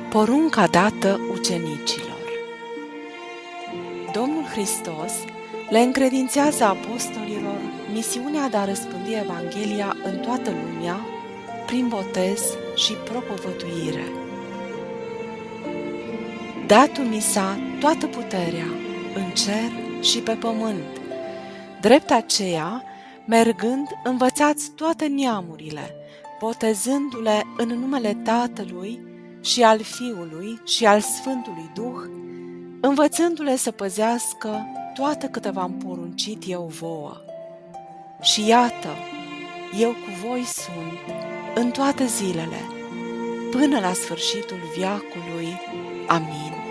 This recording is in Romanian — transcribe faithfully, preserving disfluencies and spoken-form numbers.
Porunca dată ucenicilor. Domnul Hristos le încredințează apostolilor misiunea de a răspândi Evanghelia în toată lumea, prin botez și propovăduire. Dat-mi s-a toată puterea, în cer și pe pământ. Drept aceea, mergând, învățați toate neamurile, botezându-le în numele Tatălui și al Fiului și al Sfântului Duh, învățându-le să păzească toate câte v-am poruncit eu vouă. Și iată, eu cu voi sunt în toate zilele, până la sfârșitul veacului. Amin.